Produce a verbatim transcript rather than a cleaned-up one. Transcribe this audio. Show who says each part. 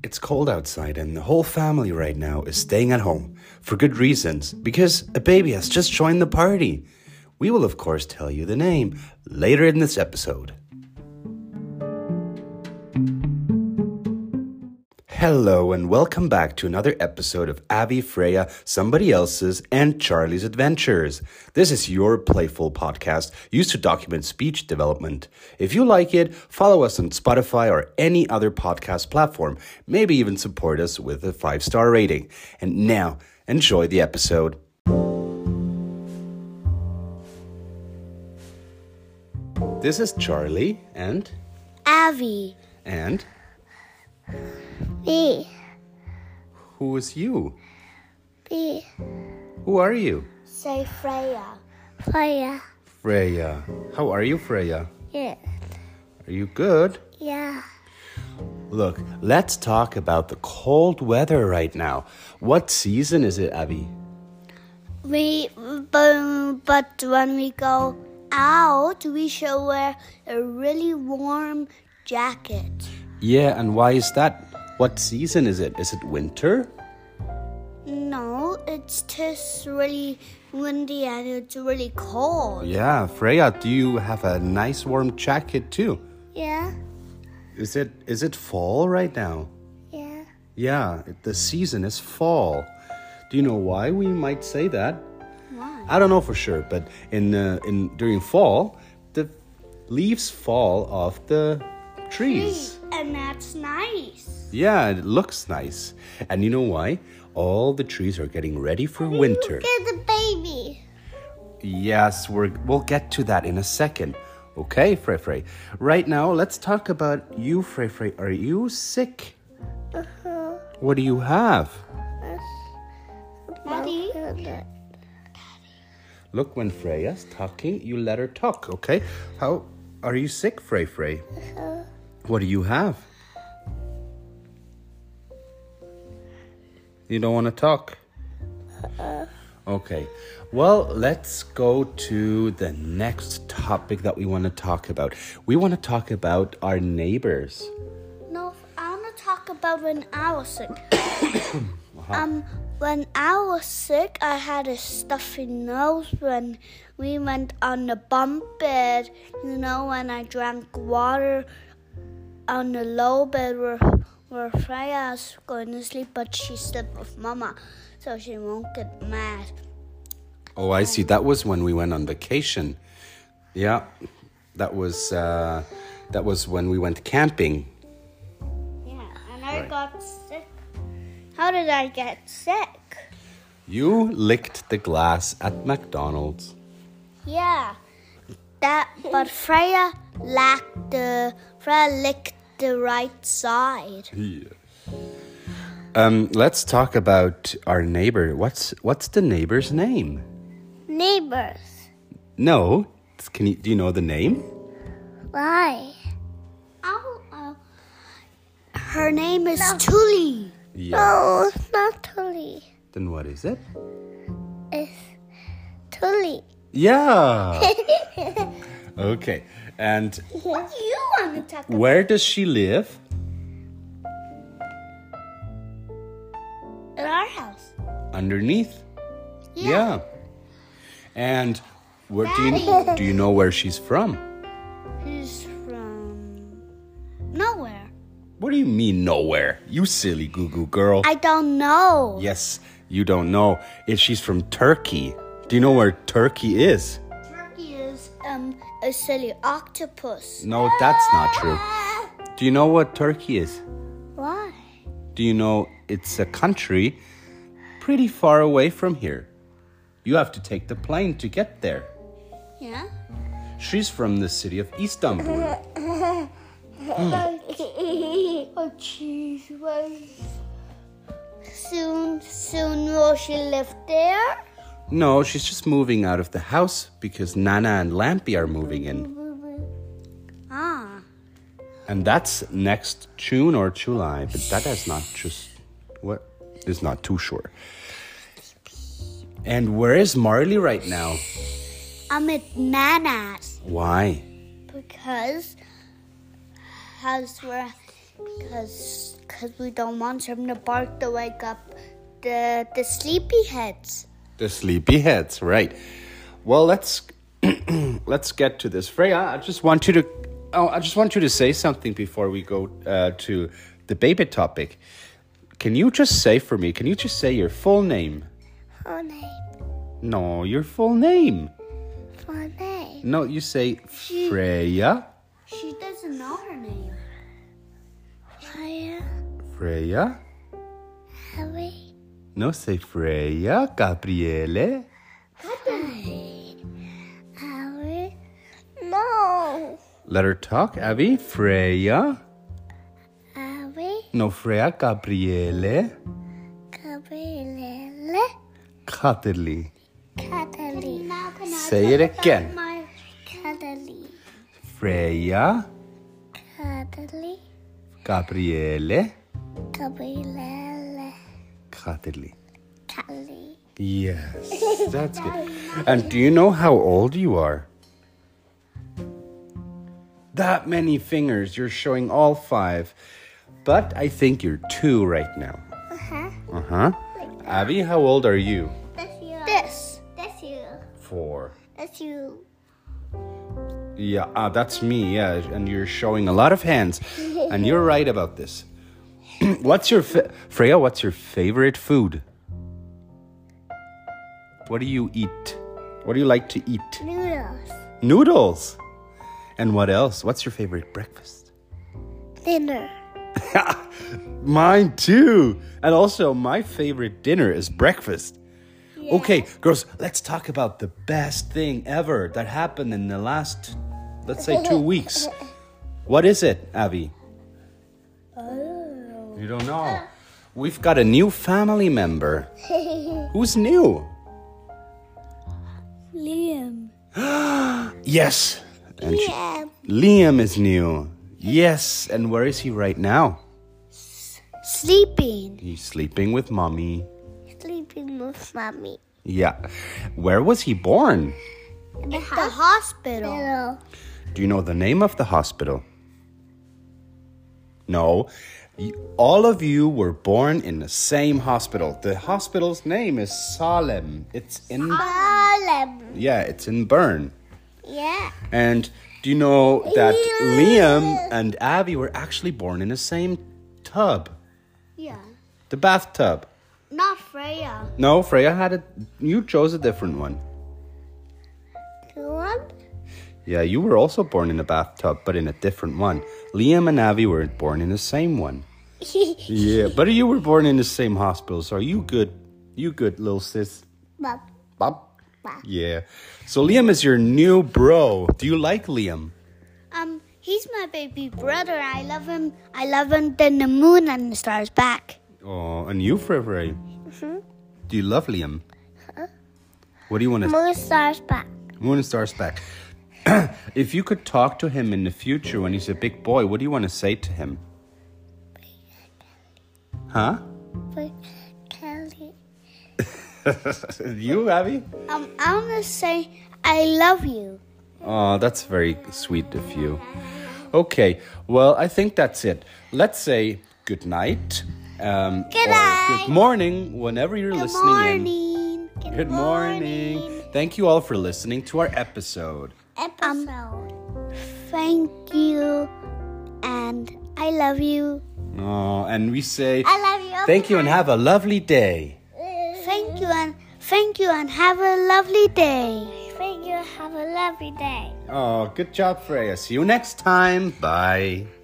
Speaker 1: It's cold outside and the whole family right now is staying at home for good reasons because a baby has just joined the party. We will of course tell you the name later in this episode. Hello and welcome back to another episode of Abby, Freya, Somebody Else's, and Charlie's Adventures. This is your playful podcast used to document speech development. If you like it, follow us on Spotify or any other podcast platform. Maybe even support us with a five-star rating. And now, enjoy the episode. This is Charlie and...
Speaker 2: Abby.
Speaker 1: And...
Speaker 2: B.
Speaker 1: Who is you?
Speaker 2: B.
Speaker 1: Who are you?
Speaker 2: Say Freya. Freya.
Speaker 1: Freya. How are you, Freya?
Speaker 2: Yeah.
Speaker 1: Are you good?
Speaker 2: Yeah.
Speaker 1: Look, let's talk about the cold weather right now. What season is it, Abby?
Speaker 2: We, but, but when we go out, we should wear a really warm jacket.
Speaker 1: Yeah, and why is that? What season is it? Is it winter?
Speaker 2: No, it's just really windy and it's really cold.
Speaker 1: Yeah, Freya, do you have a nice warm jacket too?
Speaker 2: Yeah.
Speaker 1: Is it is it fall right now?
Speaker 2: Yeah.
Speaker 1: Yeah, the season is fall. Do you know why we might say that?
Speaker 2: Why?
Speaker 1: I don't know for sure, but in uh, in during fall, the leaves fall off the trees.
Speaker 2: And that's nice.
Speaker 1: Yeah, it looks nice. And you know why? All the trees are getting ready for winter.
Speaker 2: Look at the baby.
Speaker 1: Yes, we're, we'll get to that in a second. Okay, Frey Frey. Right now, let's talk about you, Frey Frey. Are you sick?
Speaker 2: Uh-huh.
Speaker 1: What do you have?
Speaker 2: Daddy.
Speaker 1: Look, when Freya's talking, you let her talk, okay? How are you sick, Frey Frey?
Speaker 2: Uh-huh.
Speaker 1: What do you have? You don't want to talk?
Speaker 2: Uh-uh.
Speaker 1: Okay. Well, let's go to the next topic that we want to talk about. We want to talk about our neighbors.
Speaker 2: No, I want to talk about when I was sick. uh-huh. Um, when I was sick, I had a stuffy nose when we went on the bunk bed. You know, when I drank water on the low bed where, where Freya's going to sleep, but she slept with Mama, so she won't get mad.
Speaker 1: Oh, I see. That was when we went on vacation. Yeah, that was uh, that was when we went camping.
Speaker 2: Yeah, and I
Speaker 1: Right.
Speaker 2: got sick. How did I get sick?
Speaker 1: You licked the glass at McDonald's.
Speaker 2: Yeah, that. But Freya lacked the Freya licked the right side.
Speaker 1: Yeah. Um, let's talk about our neighbor. What's what's the neighbor's name?
Speaker 2: Neighbors.
Speaker 1: No, can you do you know the name?
Speaker 2: Why? Oh, uh, her name is no. Tully.
Speaker 1: Yeah.
Speaker 2: No, it's not Tully.
Speaker 1: Then what is it?
Speaker 2: It's Tully.
Speaker 1: Yeah. Okay. And
Speaker 2: What do you want to talk about?
Speaker 1: where does she live?
Speaker 2: In our house.
Speaker 1: Underneath.
Speaker 2: Yeah.
Speaker 1: Yeah. And where do you do you know where she's from?
Speaker 2: She's from nowhere.
Speaker 1: What do you mean nowhere? You silly goo goo girl.
Speaker 2: I don't know.
Speaker 1: Yes, you don't know. If she's from Turkey. Do you know where Turkey is?
Speaker 2: Turkey is um a silly octopus.
Speaker 1: No, that's not true. Do you know what Turkey is?
Speaker 2: Why?
Speaker 1: Do you know it's a country pretty far away from here? You have to take the plane to get there.
Speaker 2: Yeah.
Speaker 1: She's from the city of Istanbul.
Speaker 2: Oh, jeez. Soon, soon will she live there?
Speaker 1: No, she's just moving out of the house because Nana and Lampy are moving in.
Speaker 2: Ah.
Speaker 1: And that's next June or July, but that is not just what is not too sure. And where is Marley right now?
Speaker 2: I'm at Nana's.
Speaker 1: Why?
Speaker 2: Because, because we're, because because we don't want him to bark to wake up the the sleepyheads.
Speaker 1: The sleepyheads, right? Well, let's let's get to this. Freya, I just want you to oh, I just want you to say something before we go uh, to the baby topic. Can you just say for me? Can you just say your full name?
Speaker 2: Full name.
Speaker 1: No, your full name.
Speaker 2: Full name.
Speaker 1: No, you say
Speaker 2: She-
Speaker 1: Freya.
Speaker 2: She doesn't know her name. Freya.
Speaker 1: Freya.
Speaker 2: Harry.
Speaker 1: No, say Freya. Gabriele.
Speaker 2: Harry. No.
Speaker 1: Let her talk, Abby. Freya.
Speaker 2: Harry.
Speaker 1: No, Freya. Gabriele.
Speaker 2: Gabriele.
Speaker 1: Katterli.
Speaker 2: Catalina.
Speaker 1: Say it again.
Speaker 2: Catalina.
Speaker 1: Freya.
Speaker 2: Catalina.
Speaker 1: Gabriele.
Speaker 2: Gabriele.
Speaker 1: Katterli.
Speaker 2: Catalina.
Speaker 1: Yes, that's good. And do you know how old you are? That many fingers. You're showing all five. But I think you're two right now.
Speaker 2: Uh-huh.
Speaker 1: Uh-huh. Abby, how old are you?
Speaker 2: That's you. This. That's you.
Speaker 1: Four.
Speaker 2: That's you.
Speaker 1: Yeah, uh, that's me, yeah. And you're showing a lot of hands. And you're right about this. What's your... Fa- Freya, what's your favorite food? What do you eat? What do you like to eat?
Speaker 2: Noodles.
Speaker 1: Noodles. And what else? What's your favorite breakfast?
Speaker 2: Dinner.
Speaker 1: Mine too. And also, my favorite dinner is breakfast.
Speaker 2: Yeah.
Speaker 1: Okay, girls, let's talk about the best thing ever that happened in the last, let's say, two weeks. What is it, Abby?
Speaker 2: Oh.
Speaker 1: You don't know. We've got a new family member. Who's new?
Speaker 2: Liam.
Speaker 1: Yes. And she-
Speaker 2: Liam.
Speaker 1: Liam is new. Yes. And where is he right now?
Speaker 2: Sleeping.
Speaker 1: He's sleeping with mommy.
Speaker 2: Sleeping with mommy.
Speaker 1: Yeah. Where was he born?
Speaker 2: In the hospital.
Speaker 1: Do you know the name of the hospital? No. Y- All of you were born in the same hospital. The hospital's name is Salem. It's in
Speaker 2: Harlem.
Speaker 1: Yeah, it's in Bern.
Speaker 2: Yeah.
Speaker 1: And do you know that
Speaker 2: Yeah.
Speaker 1: Liam and Abby were actually born in the same tub?
Speaker 2: Yeah.
Speaker 1: The bathtub.
Speaker 2: Not Freya.
Speaker 1: No, Freya had it. You chose a different one.
Speaker 2: The one?
Speaker 1: Yeah, you were also born in a bathtub, but in a different one. Liam and Abby were born in the same one. Yeah, but you were born in the same hospital, so are you good? You good, little sis?
Speaker 2: Bob.
Speaker 1: Bob?
Speaker 2: Bob.
Speaker 1: Yeah. So Liam is your new bro. Do you like Liam?
Speaker 2: Um, he's my baby brother. I love him. I love him than the moon and the stars back.
Speaker 1: Oh, and you, Freya?
Speaker 2: Mm-hmm.
Speaker 1: Do you love Liam? What do you want to...
Speaker 2: Moon stars back.
Speaker 1: Moon and Stars back. If you could talk to him in the future when he's a big boy, what do you want to say to him? Huh?
Speaker 2: But Kelly.
Speaker 1: You, Abby?
Speaker 2: Um, I want to say I love you.
Speaker 1: Oh, that's very sweet of you. Okay, well, I think that's it. Let's say good night. Um,
Speaker 2: Good
Speaker 1: or
Speaker 2: night.
Speaker 1: good morning, whenever you're
Speaker 2: Good
Speaker 1: listening in.
Speaker 2: morning. Good,
Speaker 1: Good morning. Thank you all for listening to our episode.
Speaker 2: Episode. Um, thank you, and I love you.
Speaker 1: Oh, and we say
Speaker 2: I love you.
Speaker 1: thank you and have a lovely day.
Speaker 2: Thank you and thank you and have a lovely day. Thank you. Have a lovely day.
Speaker 1: Oh, good job, Freya. See you next time. Bye.